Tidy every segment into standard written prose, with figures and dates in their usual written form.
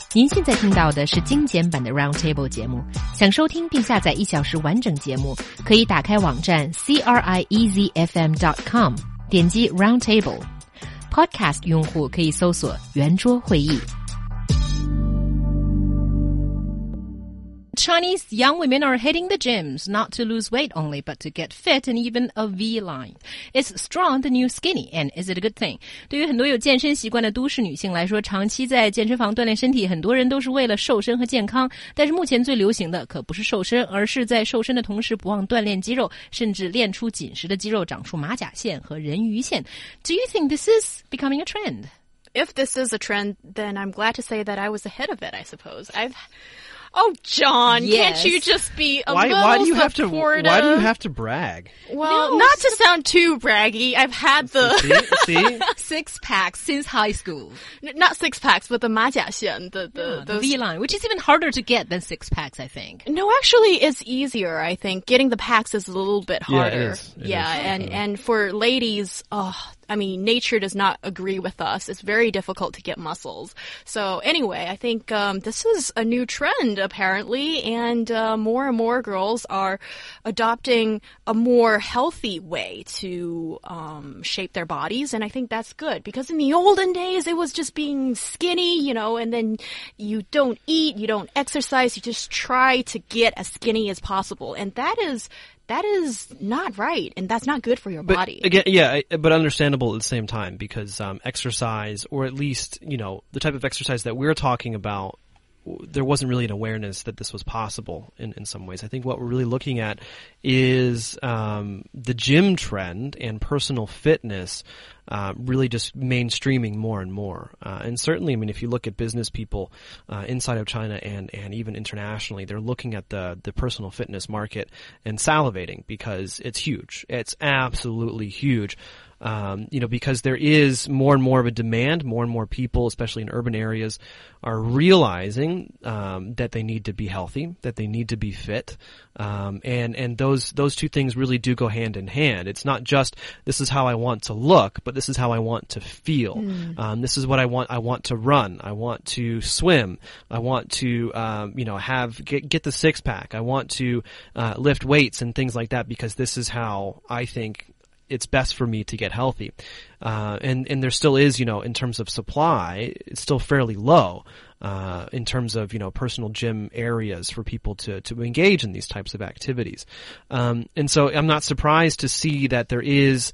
您现在听到的是精简版的 Roundtable 节目。想收听并下载1小时完整节目，可以打开网站 CRIEZFM.com， 点击 Roundtable。Podcast 用户可以搜索圆桌会议。Chinese young women are hitting the gyms not to lose weight only, but to get fit and even a V-line. Is strong the new skinny, and is it a good thing? 对于很多有健身习惯的都市女性来说，长期在健身房锻炼身体，很多人都是为了瘦身和健康。但是目前最流行的可不是瘦身，而是在瘦身的同时不忘锻炼肌肉，甚至练出紧实的肌肉，长出马甲线和人鱼线。Do you think this is becoming a trend? If this is a trend, then I'm glad to say that I was ahead of it, I suppose. Oh, John, yes. Can't you just be a why little do you supportive? Why do you have to brag? Well, not to sound too braggy, I've had the See? Six packs since high school. not six packs, but the 马甲线, the V-line, which is even harder to get than six packs, I think. No, actually, it's easier, I think. Getting the packs is a little bit harder. Yeah, it is. It is. And for ladies, I mean, nature does not agree with us. It's very difficult to get muscles. So anyway, I think this is a new trend, apparently, and more and more girls are adopting a more healthy way to shape their bodies, and I think that's good. Because in the olden days, it was just being skinny, you know, and then you don't eat, you don't exercise, you just try to get as skinny as possible. And that is not right, and that's not good for your body. Again, yeah, but understandable at the same time, because exercise, or at least, you know, the type of exercise that we're talking about, there wasn't really an awareness that this was possible in some ways. I think what we're really looking at is the gym trend and personal fitness really just mainstreaming more and more. And certainly, I mean, if you look at business people inside of China and even internationally, they're looking at the personal fitness market and salivating because it's huge. It's absolutely huge. You know, because there is more and more of a demand, more and more people, especially in urban areas, are realizing that they need to be healthy, that they need to be fit, and those two things really do go hand in hand. It's not just this is how I want to look, but this is how I want to feel. This is what I want. I want to run. I want to swim. I want to you know, get the six pack. I want to lift weights and things like that, because this is how I think it's best for me to get healthy. And there still is, you know, in terms of supply, it's still fairly low, in terms of, you know, personal gym areas for people to engage in these types of activities. And so I'm not surprised to see that there is,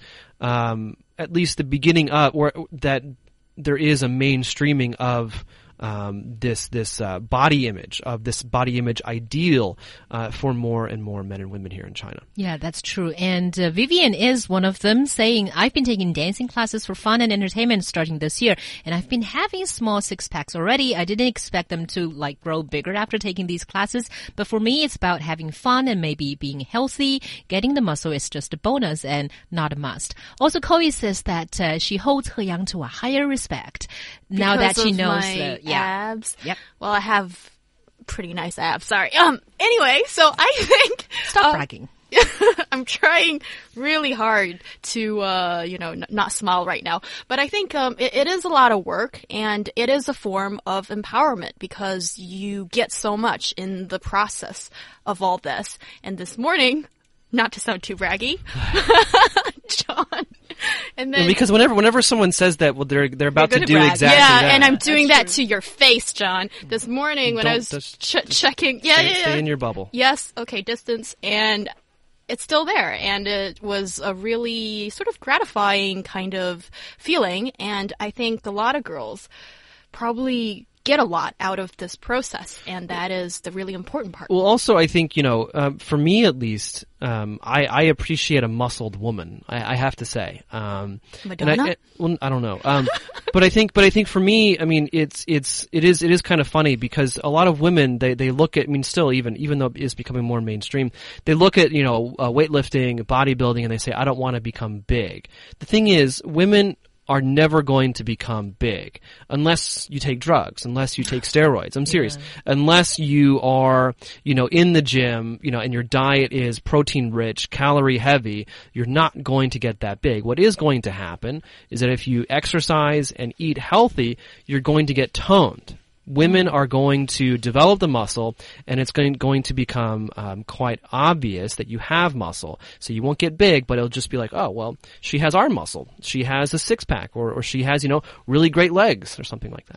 at least the beginning of, or that there is a mainstreaming of, this body image, of this body image ideal for more and more men and women here in China. Yeah, that's true. And Vivian is one of them, saying, I've been taking dancing classes for fun and entertainment starting this year, and I've been having small six-packs already. I didn't expect them to like grow bigger after taking these classes, but for me, it's about having fun and maybe being healthy. Getting the muscle is just a bonus and not a must. Also, Chloe says that she holds He Yang to a higher respect now that she knows the abs. Yep. Well, I have pretty nice abs. Sorry. Anyway, so I think Stop bragging. I'm trying really hard to you know, not smile right now, but I think it is a lot of work, and it is a form of empowerment, because you get so much in the process of all this. And this morning, not to sound too braggy, John. And then, because whenever someone says that, well, they're about to do brag. exactly yeah, that. and I'm doing that to your face, John. This morning when I was checking, stay in your bubble. Yes, okay, distance, and it's still there, and it was a really sort of gratifying kind of feeling, and I think a lot of girls probably get a lot out of this process, and that is the really important part. Well, also, I think, you know, for me at least, I appreciate a muscled woman. I have to say. Madonna? I don't know. but I think for me, I mean, it is kind of funny, because a lot of women, they look at, I mean, still even though it's becoming more mainstream, they look at, you know, weightlifting, bodybuilding, and they say, I don't want to become big. The thing is, women are never going to become big unless you take drugs, unless you take steroids. I'm serious. Yeah. Unless you are, you know, in the gym, you know, and your diet is protein rich, calorie heavy, you're not going to get that big. What is going to happen is that if you exercise and eat healthy, you're going to get toned. women are going to develop the muscle, and it's going to become quite obvious that you have muscle. So you won't get big, but it'll just be like, oh, well, she has arm muscle. She has a six-pack, or she has, really great legs, or something like that.